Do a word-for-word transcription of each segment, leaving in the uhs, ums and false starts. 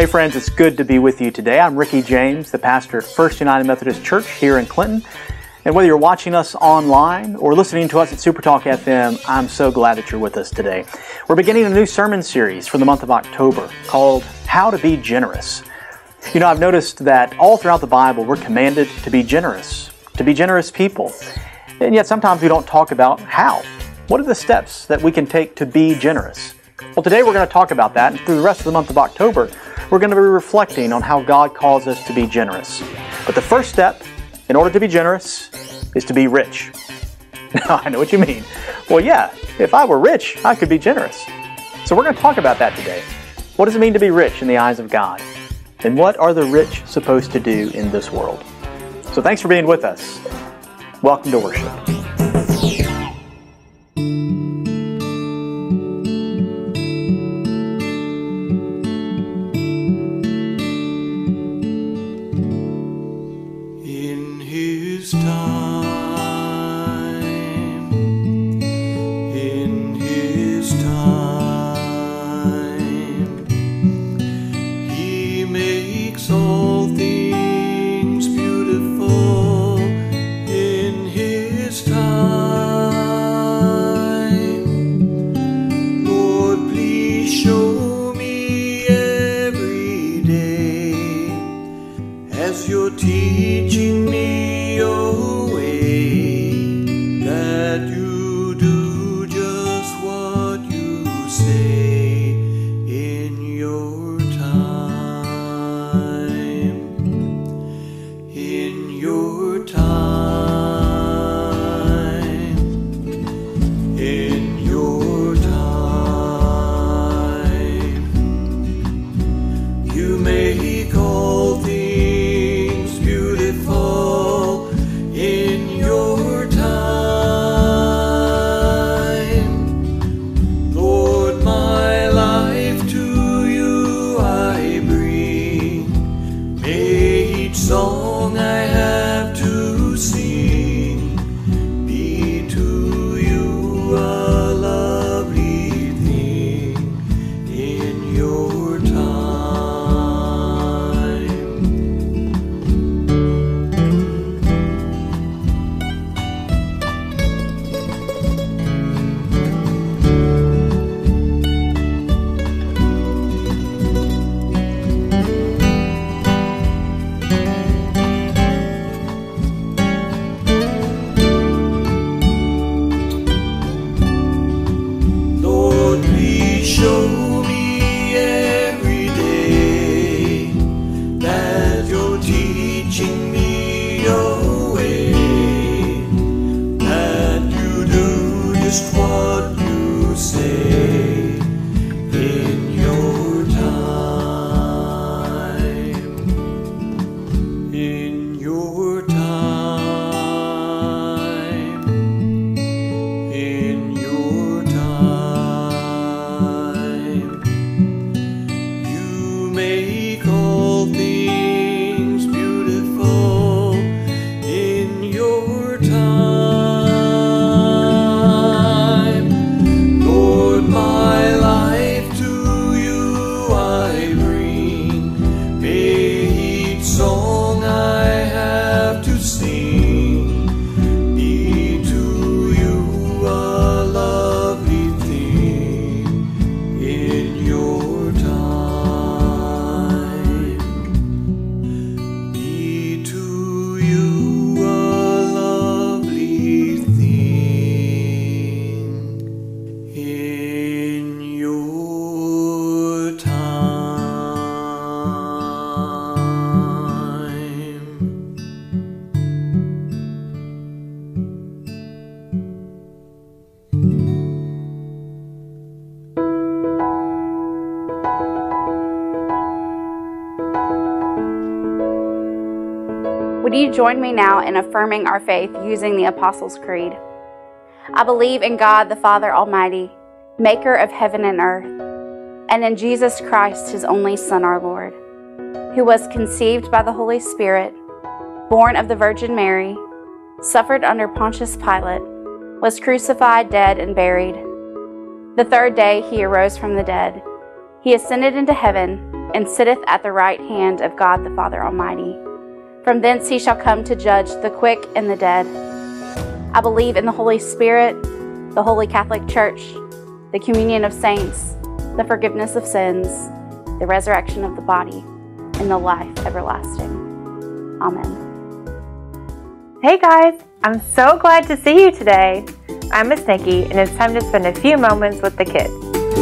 Hey friends, it's good to be with you today. I'm Ricky James, the pastor at First United Methodist Church here in Clinton. And whether you're watching us online or listening to us at SuperTalk F M, I'm so glad that you're with us today. We're beginning a new sermon series for the month of October called How to Be Generous. You know, I've noticed that all throughout the Bible, we're commanded to be generous, to be generous people. And yet sometimes we don't talk about how. What are the steps that we can take to be generous? Well, today we're going to talk about that, and through the rest of the month of October, we're going to be reflecting on how God calls us to be generous. But the first step, in order to be generous, is to be rich. Now, I know what you mean. Well, yeah, if I were rich, I could be generous. So we're going to talk about that today. What does it mean to be rich in the eyes of God? And what are the rich supposed to do in this world? So thanks for being with us. Welcome to worship. Would you join me now in affirming our faith using the Apostles' Creed? I believe in God, the Father Almighty, maker of heaven and earth, and in Jesus Christ, his only Son, our Lord, who was conceived by the Holy Spirit, born of the Virgin Mary, suffered under Pontius Pilate, was crucified, dead, and buried. The third day he arose from the dead. He ascended into heaven and sitteth at the right hand of God the Father Almighty. From thence he shall come to judge the quick and the dead. I believe in the Holy Spirit, the Holy Catholic Church, the communion of saints, the forgiveness of sins, the resurrection of the body, and the life everlasting. Amen. Hey guys, I'm so glad to see you today. I'm Miss Nikki, and it's time to spend a few moments with the kids.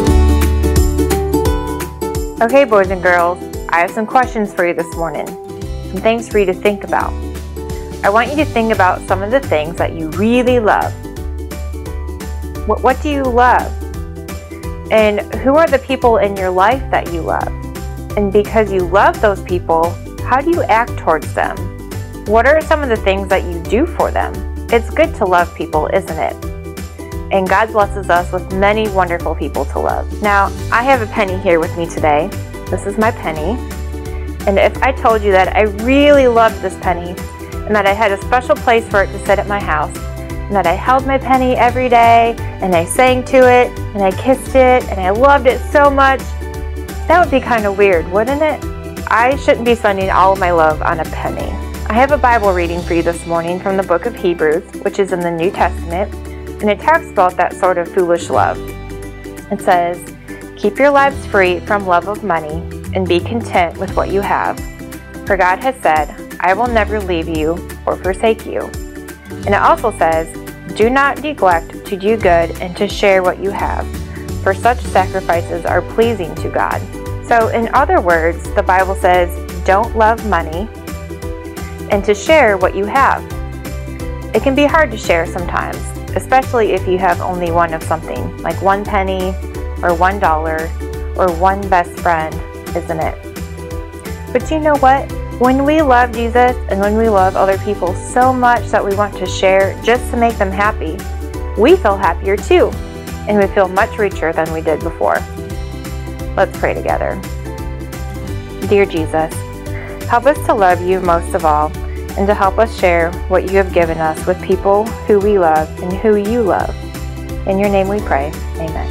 Okay, boys and girls, I have some questions for you this morning. Some things for you to think about. I want you to think about some of the things that you really love. What, what do you love? And who are the people in your life that you love? And because you love those people, how do you act towards them? What are some of the things that you do for them? It's good to love people, isn't it? And God blesses us with many wonderful people to love. Now, I have a penny here with me today. This is my penny. And if I told you that I really loved this penny, and that I had a special place for it to sit at my house, and that I held my penny every day, and I sang to it, and I kissed it, and I loved it so much, that would be kind of weird, wouldn't it? I shouldn't be spending all of my love on a penny. I have a Bible reading for you this morning from the book of Hebrews, which is in the New Testament, and it talks about that sort of foolish love. It says, "Keep your lives free from love of money and be content with what you have. For God has said, I will never leave you or forsake you." And it also says, "Do not neglect to do good and to share what you have, for such sacrifices are pleasing to God." So in other words, the Bible says, don't love money and to share what you have. It can be hard to share sometimes, especially if you have only one of something, like one penny or one dollar or one best friend, isn't it? But you know what? When we love Jesus and when we love other people so much that we want to share just to make them happy, we feel happier too, and we feel much richer than we did before. Let's pray together. Dear Jesus, help us to love you most of all, and to help us share what you have given us with people who we love and who you love. In your name we pray. Amen.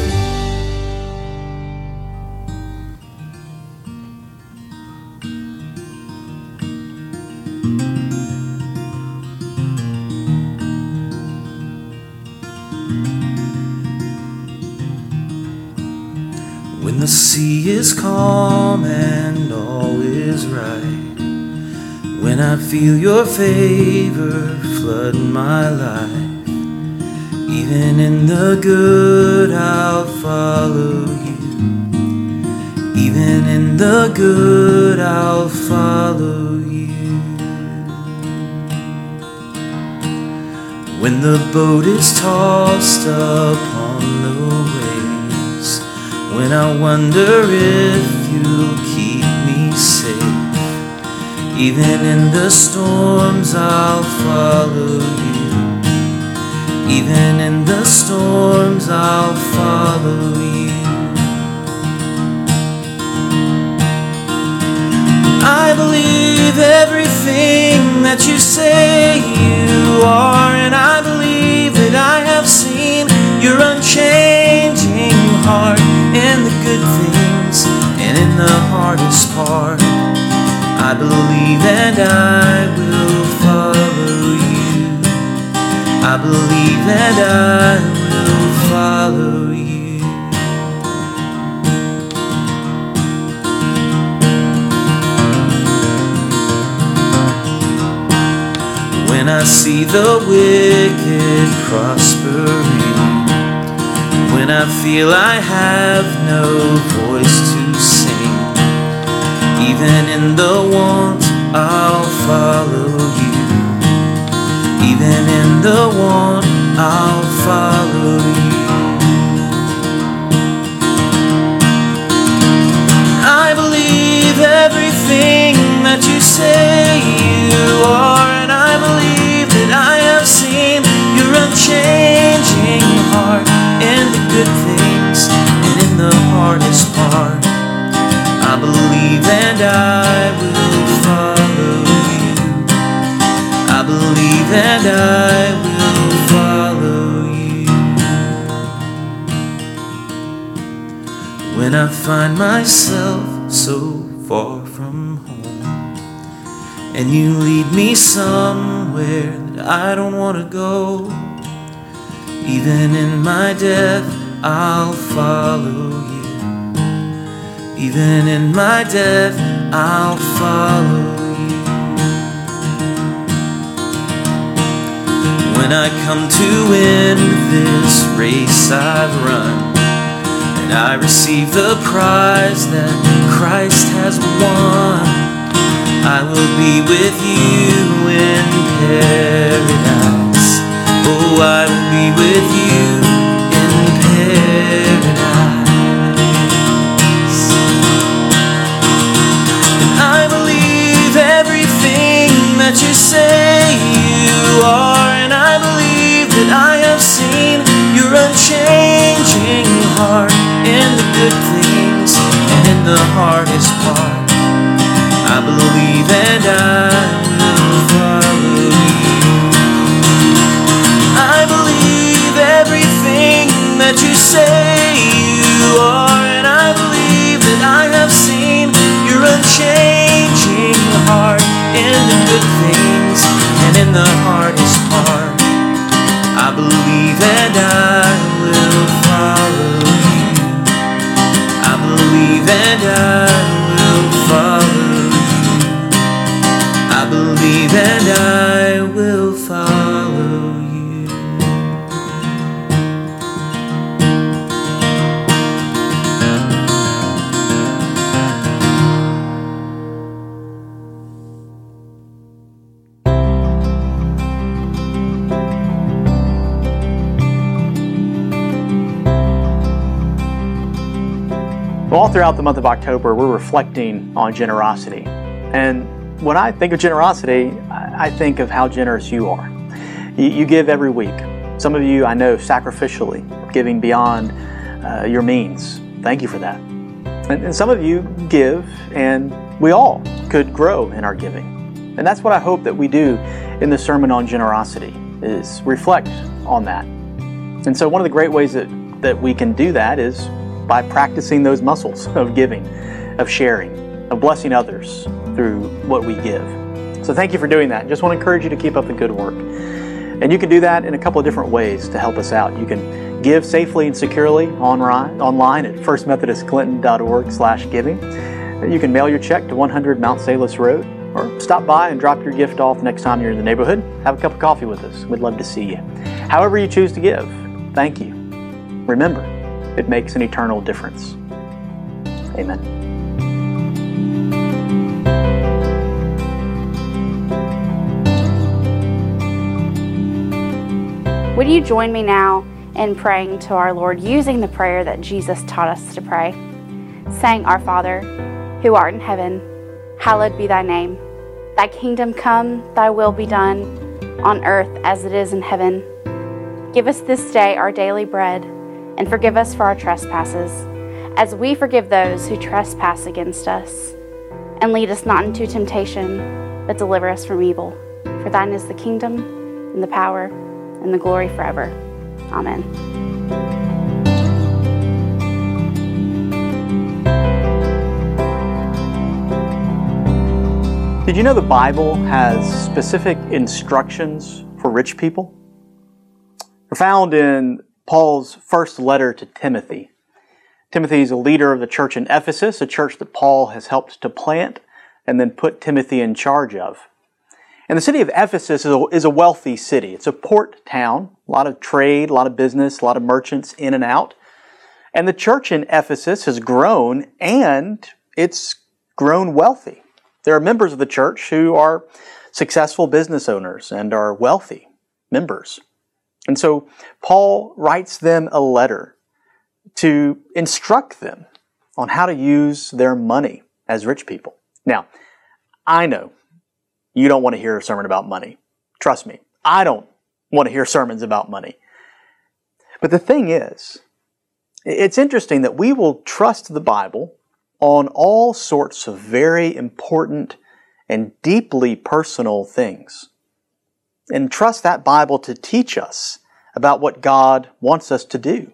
When the sea is calm and all is right, when I feel your favor flood my life, even in the good I'll follow you. Even in the good I'll follow you. When the boat is tossed upon the waves, when I wonder if you'll keep me safe, even in the storms I'll follow you. Even in the storms I'll follow you. I believe everything that you say you are, and I believe that I have seen your unchanging heart in the good things and in the hardest part. I believe and I will follow you. I believe and I will follow you. When I see the wicked prospering, when I feel I have no voice to sing, even in the want I'll follow you. Even in the want I'll follow you. I believe everything that you say you are, and I believe that I have seen your unchanging heart in the good things and in the hardest part. I believe and I will follow you. I believe and I will follow you. When I find myself so far from home. And you lead me somewhere that I don't want to go. Even in my death, I'll follow you. Even in my death, I'll follow you. When I come to end this race I've run, and I receive the prize that Christ has won, I will be with you in paradise. Oh, I will be with you in paradise. And I believe everything that you say you are, and I believe that I have seen your unchanging heart in the good things and in the hardest part. I believe and I will follow you. I believe everything that you say you are, and I believe that I have seen your unchanging heart in the good things and in the hardest part. I believe and I will follow you. I believe and I will follow you. I believe and I will follow you. Well, all throughout the month of October, we're reflecting on generosity. And when I think of generosity, I think of how generous you are. You, you give every week. Some of you, I know, sacrificially, giving beyond uh, your means. Thank you for that. And, and some of you give, and we all could grow in our giving. And that's what I hope that we do in the Sermon on Generosity, is reflect on that. And so one of the great ways that, that we can do that is by practicing those muscles of giving, of sharing, of blessing others through what we give. So thank you for doing that. Just want to encourage you to keep up the good work. And you can do that in a couple of different ways to help us out. You can give safely and securely online at first methodist clinton dot org slash giving. You can mail your check to one hundred Mount Salus Road, or stop by and drop your gift off next time you're in the neighborhood. Have a cup of coffee with us. We'd love to see you. However you choose to give, thank you. Remember, it makes an eternal difference. Amen. Would you join me now in praying to our Lord using the prayer that Jesus taught us to pray? Saying, Our Father, who art in heaven, hallowed be thy name. Thy kingdom come, thy will be done, on earth as it is in heaven. Give us this day our daily bread, and forgive us for our trespasses, as we forgive those who trespass against us. And lead us not into temptation, but deliver us from evil. For thine is the kingdom, and the power, and the glory forever. Amen. Did you know the Bible has specific instructions for rich people? They're found in Paul's first letter to Timothy. Timothy is a leader of the church in Ephesus, a church that Paul has helped to plant and then put Timothy in charge of. And the city of Ephesus is a, is a wealthy city. It's a port town, a lot of trade, a lot of business, a lot of merchants in and out. And the church in Ephesus has grown, and it's grown wealthy. There are members of the church who are successful business owners and are wealthy members. And so Paul writes them a letter to instruct them on how to use their money as rich people. Now, I know you don't want to hear a sermon about money. Trust me, I don't want to hear sermons about money. But the thing is, it's interesting that we will trust the Bible on all sorts of very important and deeply personal things, and trust that Bible to teach us about what God wants us to do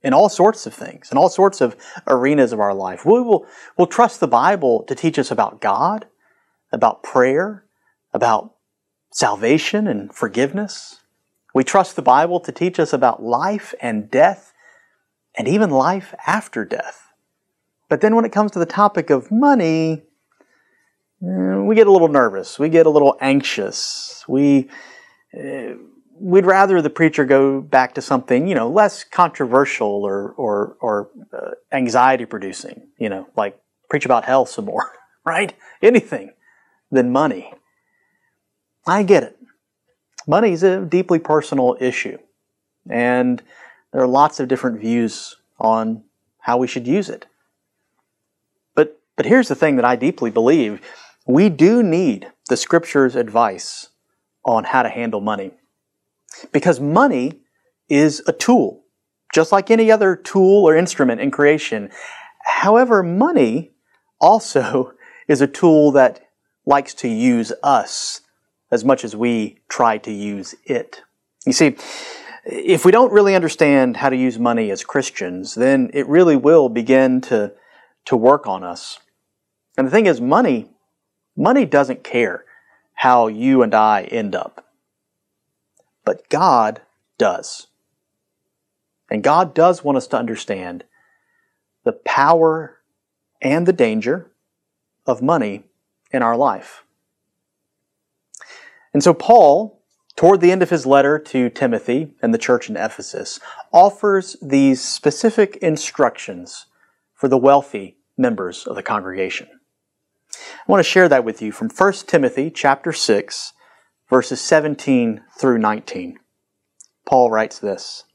in all sorts of things, in all sorts of arenas of our life. We will we'll trust the Bible to teach us about God, about prayer, about salvation and forgiveness. We trust the Bible to teach us about life and death, and even life after death. But then when it comes to the topic of money, we get a little nervous. We get a little anxious. We, uh, we'd rather the preacher go back to something, you know, less controversial or or, or uh, anxiety-producing, you know, like preach about hell some more, right? Anything than money. I get it. Money is a deeply personal issue, and there are lots of different views on how we should use it. But but here's the thing that I deeply believe. We do need the Scripture's advice on how to handle money. Because money is a tool, just like any other tool or instrument in creation. However, money also is a tool that likes to use us as much as we try to use it. You see, if we don't really understand how to use money as Christians, then it really will begin to, to work on us. And the thing is, money, money doesn't care how you and I end up. But God does. And God does want us to understand the power and the danger of money in our life. And so Paul, toward the end of his letter to Timothy and the church in Ephesus, offers these specific instructions for the wealthy members of the congregation. I want to share that with you from First Timothy chapter six, verses seventeen through nineteen. Paul writes this: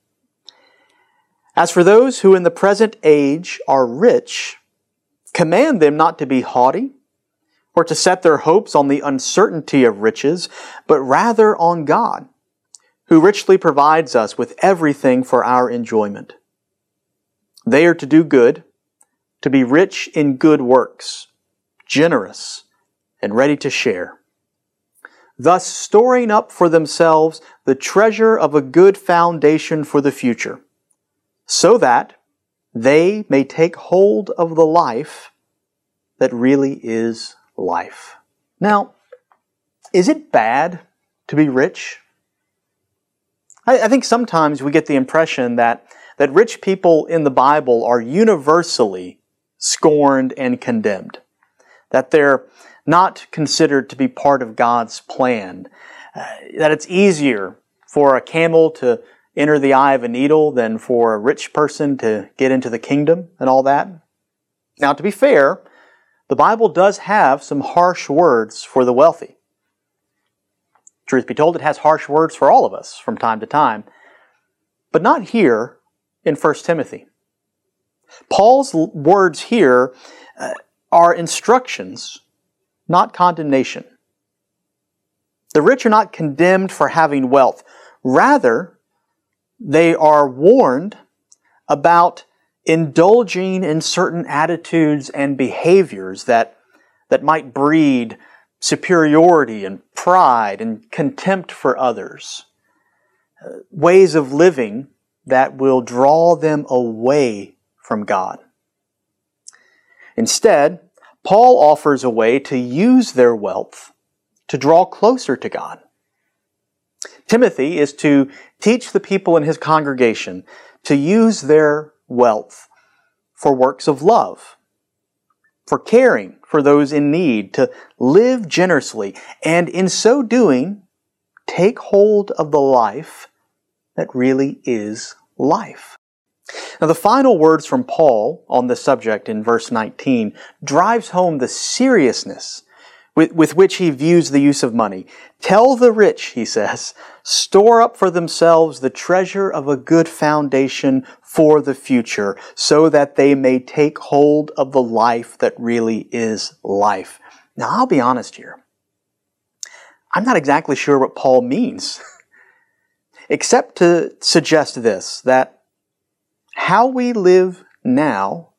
"As for those who in the present age are rich, command them not to be haughty, or to set their hopes on the uncertainty of riches, but rather on God, who richly provides us with everything for our enjoyment. They are to do good, to be rich in good works, generous, and ready to share, thus storing up for themselves the treasure of a good foundation for the future, so that they may take hold of the life that really is life." Now, is it bad to be rich? I, I think sometimes we get the impression that, that rich people in the Bible are universally scorned and condemned, that they're not considered to be part of God's plan, uh, that it's easier for a camel to enter the eye of a needle than for a rich person to get into the kingdom and all that. Now, to be fair, the Bible does have some harsh words for the wealthy. Truth be told, it has harsh words for all of us from time to time, but not here in First Timothy. Paul's words here uh, are instructions, not condemnation. The rich are not condemned for having wealth. Rather, they are warned about indulging in certain attitudes and behaviors that, that might breed superiority and pride and contempt for others. Uh, ways of living that will draw them away from God. Instead, Paul offers a way to use their wealth to draw closer to God. Timothy is to teach the people in his congregation to use their wealth for works of love, for caring for those in need, to live generously, and in so doing, take hold of the life that really is life. Now, the final words from Paul on this subject in verse nineteen drives home the seriousness with, with which he views the use of money. "Tell the rich," he says, "store up for themselves the treasure of a good foundation for the future, so that they may take hold of the life that really is life." Now, I'll be honest here. I'm not exactly sure what Paul means, except to suggest this, that how we live now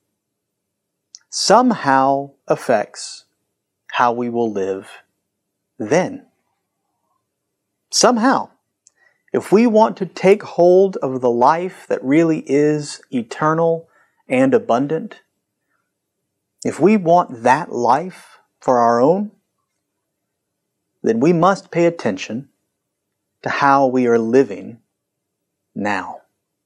somehow affects how we will live then. Somehow. if we want to take hold of the life that really is eternal and abundant, if we want that life for our own, then we must pay attention to how we are living now.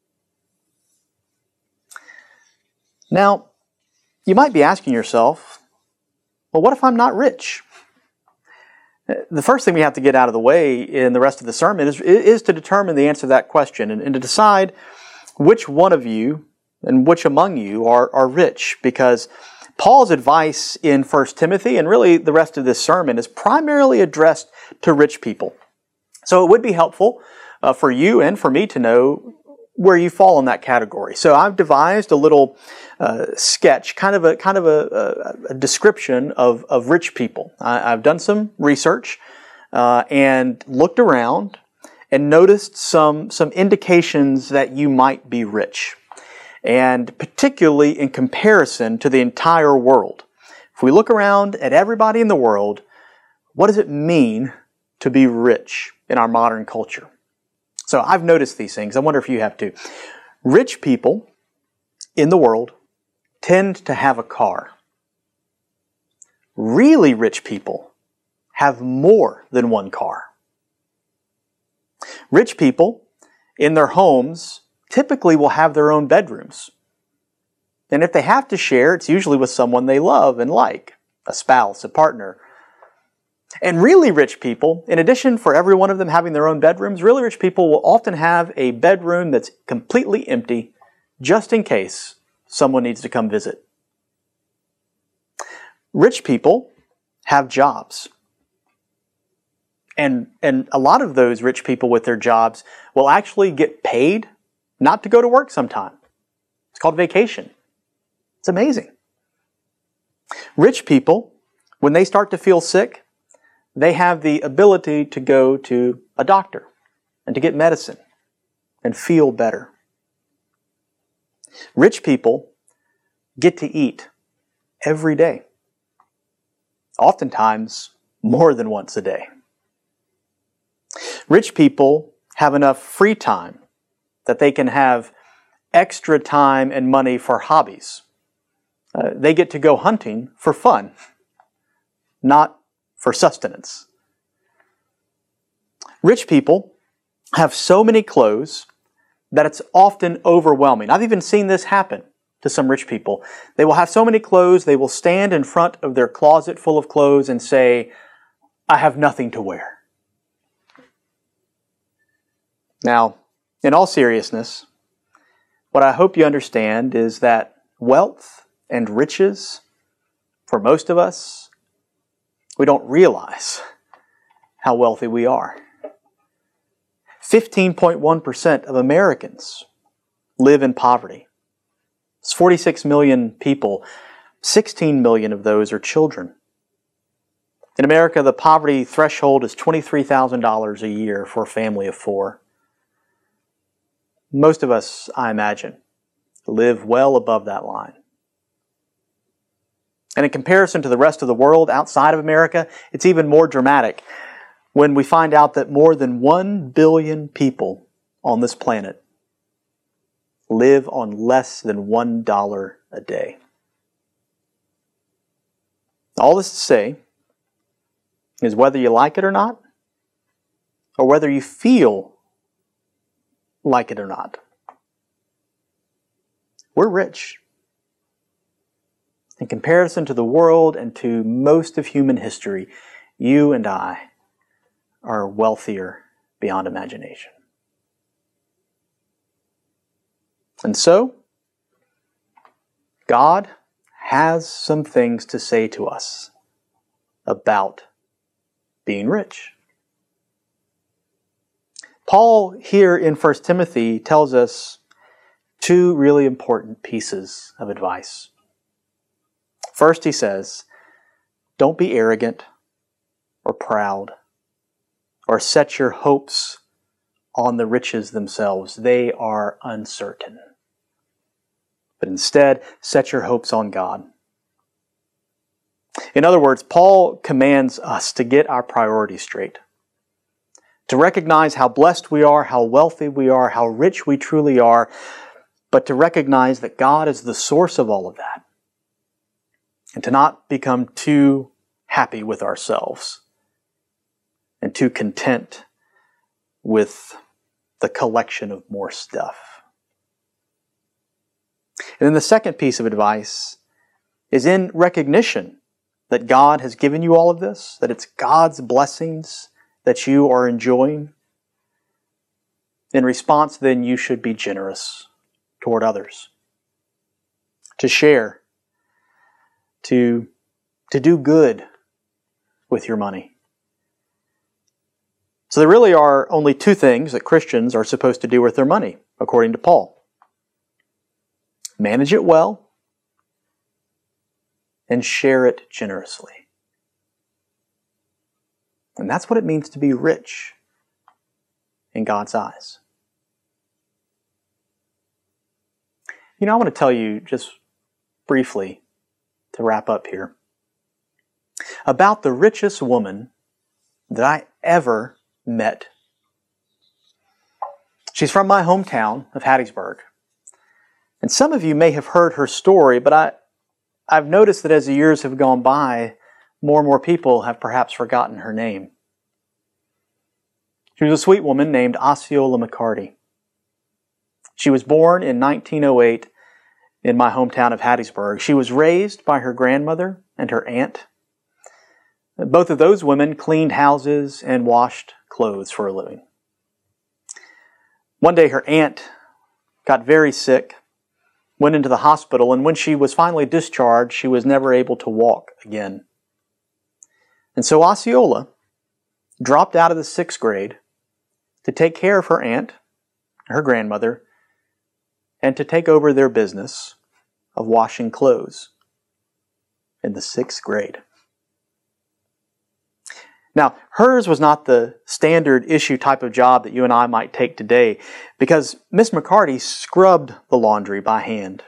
Now, you might be asking yourself, well, what if I'm not rich? The first thing we have to get out of the way in the rest of the sermon is, is to determine the answer to that question and, and to decide which one of you and which among you are, are rich. Because Paul's advice in First Timothy, and really the rest of this sermon, is primarily addressed to rich people. So it would be helpful uh, for you and for me to know where you fall in that category. So I've devised a little uh, sketch, kind of a kind of a, a, a description of, of rich people. I, I've done some research uh, and looked around and noticed some some indications that you might be rich, and particularly in comparison to the entire world. If we look around at everybody in the world, what does it mean to be rich in our modern culture? So I've noticed these things. I wonder if you have too. Rich people in the world tend to have a car. Really rich people have more than one car. Rich people in their homes typically will have their own bedrooms. And if they have to share, it's usually with someone they love and like, a spouse, a partner. And really rich people, in addition for every one of them having their own bedrooms, really rich people will often have a bedroom that's completely empty just in case someone needs to come visit. Rich people have jobs. And, and a lot of those rich people with their jobs will actually get paid not to go to work sometime. It's called vacation. It's amazing. Rich people, when they start to feel sick, they have the ability to go to a doctor and to get medicine and feel better. Rich people get to eat every day, oftentimes more than once a day. Rich people have enough free time that they can have extra time and money for hobbies. Uh, they get to go hunting for fun, not for sustenance. Rich people have so many clothes that it's often overwhelming. I've even seen this happen to some rich people. They will have so many clothes, they will stand in front of their closet full of clothes and say, I have nothing to wear. Now, in all seriousness, what I hope you understand is that wealth and riches, for most of us, we don't realize how wealthy we are. fifteen point one percent of Americans live in poverty. It's forty-six million people. sixteen million of those are children. In America, the poverty threshold is twenty-three thousand dollars a year for a family of four. Most of us, I imagine, live well above that line. And in comparison to the rest of the world outside of America, it's even more dramatic when we find out that more than one billion people on this planet live on less than one dollar a day. All this to say is whether you like it or not, or whether you feel like it or not, we're rich. In comparison to the world and to most of human history, you and I are wealthier beyond imagination. And so, God has some things to say to us about being rich. Paul here in First Timothy tells us two really important pieces of advice. First, he says, don't be arrogant or proud or set your hopes on the riches themselves. They are uncertain. But instead, set your hopes on God. In other words, Paul commands us to get our priorities straight, To recognize how blessed we are, how wealthy we are, how rich we truly are, but to recognize that God is the source of all of that. And to not become too happy with ourselves and too content with the collection of more stuff. And then the second piece of advice is in recognition that God has given you all of this, that it's God's blessings that you are enjoying. In response, then, you should be generous toward others, to share, to, to do good with your money. So there really are only two things that Christians are supposed to do with their money, according to Paul. Manage it well and share it generously. And that's what it means to be rich in God's eyes. You know, I want to tell you just briefly, to wrap up here, about the richest woman that I ever met. She's from my hometown of Hattiesburg. And some of you may have heard her story, but I, I've noticed that as the years have gone by, more and more people have perhaps forgotten her name. She was a sweet woman named Osceola McCarty. She was born in nineteen oh eight in my hometown of Hattiesburg. She was raised by her grandmother and her aunt. Both of those women cleaned houses and washed clothes for a living. One day her aunt got very sick, went into the hospital, and when she was finally discharged, she was never able to walk again. And so Osceola dropped out of the sixth grade to take care of her aunt, her grandmother, and to take over their business of washing clothes in the sixth grade. Now, hers was not the standard issue type of job that you and I might take today, because Miss McCarty scrubbed the laundry by hand.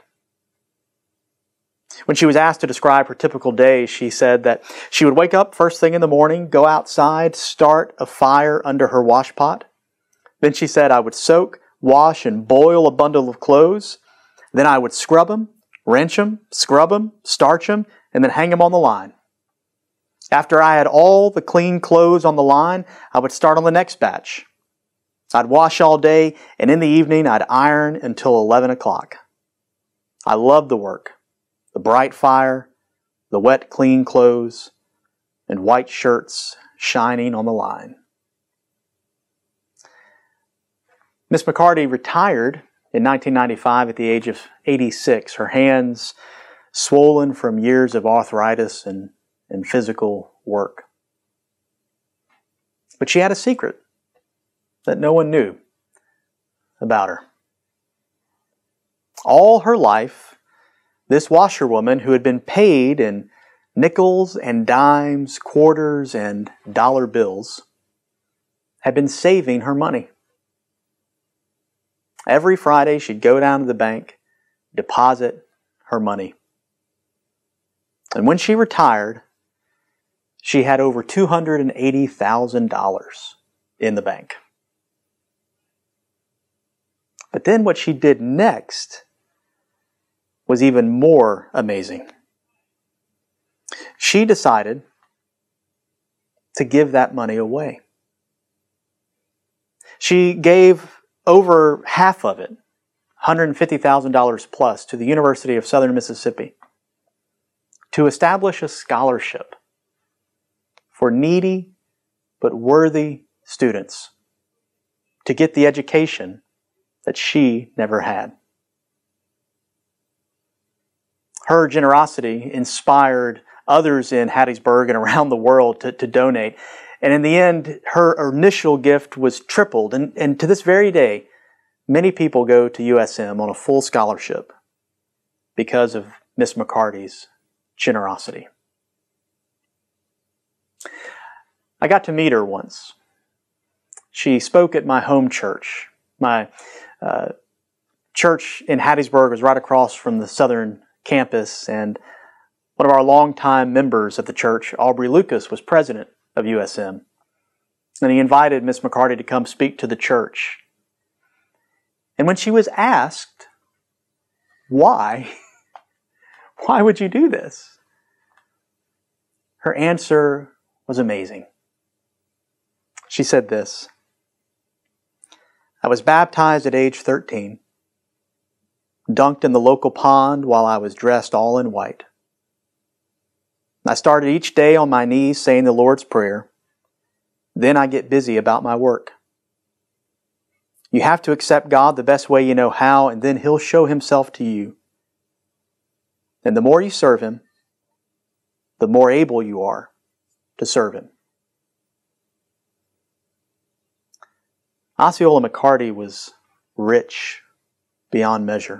When she was asked to describe her typical day, she said that she would wake up first thing in the morning, go outside, start a fire under her wash pot. Then she said, I would soak, wash, and boil a bundle of clothes. Then I would scrub them, wrench them, scrub them, starch them, and then hang them on the line. After I had all the clean clothes on the line, I would start on the next batch. I'd wash all day, and in the evening I'd iron until eleven o'clock. I loved the work. The bright fire, the wet, clean clothes, and white shirts shining on the line. Miss McCarty retired in nineteen ninety-five at the age of eighty-six, her hands swollen from years of arthritis and, and physical work. But she had a secret that no one knew about her. All her life, this washerwoman who had been paid in nickels and dimes, quarters and dollar bills, had been saving her money. Every Friday she'd go down to the bank, deposit her money. And when she retired, she had over two hundred eighty thousand dollars in the bank. But then what she did next was even more amazing. She decided to give that money away. She gave over half of it, one hundred fifty thousand dollars plus, to the University of Southern Mississippi to establish a scholarship for needy but worthy students to get the education that she never had. Her generosity inspired others in Hattiesburg and around the world to, to donate. And in the end, her initial gift was tripled. And, and to this very day, many people go to U S M on a full scholarship because of Miss McCarty's generosity. I got to meet her once. She spoke at my home church. My uh, church in Hattiesburg was right across from the southern campus, and one of our longtime members of the church, Aubrey Lucas, was president of U S M. And he invited Miss McCarty to come speak to the church. And when she was asked, why? Why would you do this? Her answer was amazing. She said this: I was baptized at age thirteen, dunked in the local pond while I was dressed all in white. I started each day on my knees saying the Lord's Prayer. Then I get busy about my work. You have to accept God the best way you know how, and then He'll show Himself to you. And the more you serve Him, the more able you are to serve Him. Osceola McCarty was rich beyond measure.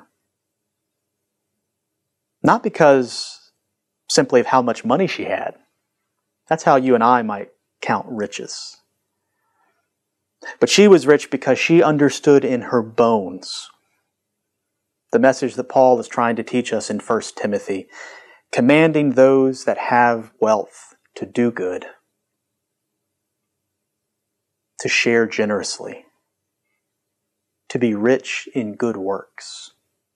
Not because simply of how much money she had. That's how you and I might count riches. But she was rich because she understood in her bones the message that Paul is trying to teach us in First Timothy, commanding those that have wealth to do good, to share generously, to be rich in good works,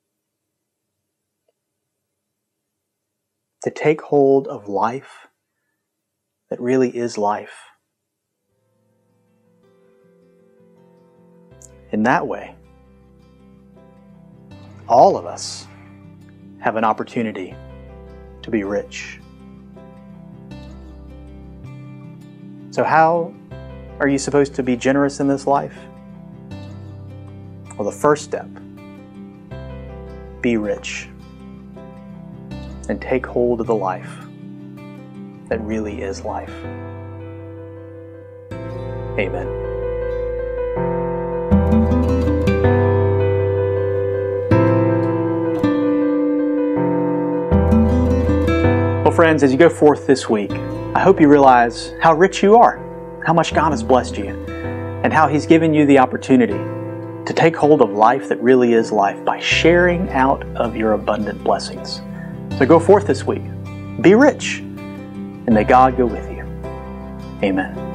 to take hold of life that really is life. In that way, all of us have an opportunity to be rich. So how are you supposed to be generous in this life? Well, the first step, be rich and take hold of the life that really is life. Amen. Well, friends, as you go forth this week, I hope you realize how rich you are, how much God has blessed you, and how He's given you the opportunity to take hold of life that really is life by sharing out of your abundant blessings. So go forth this week, be rich, and may God go with you. Amen.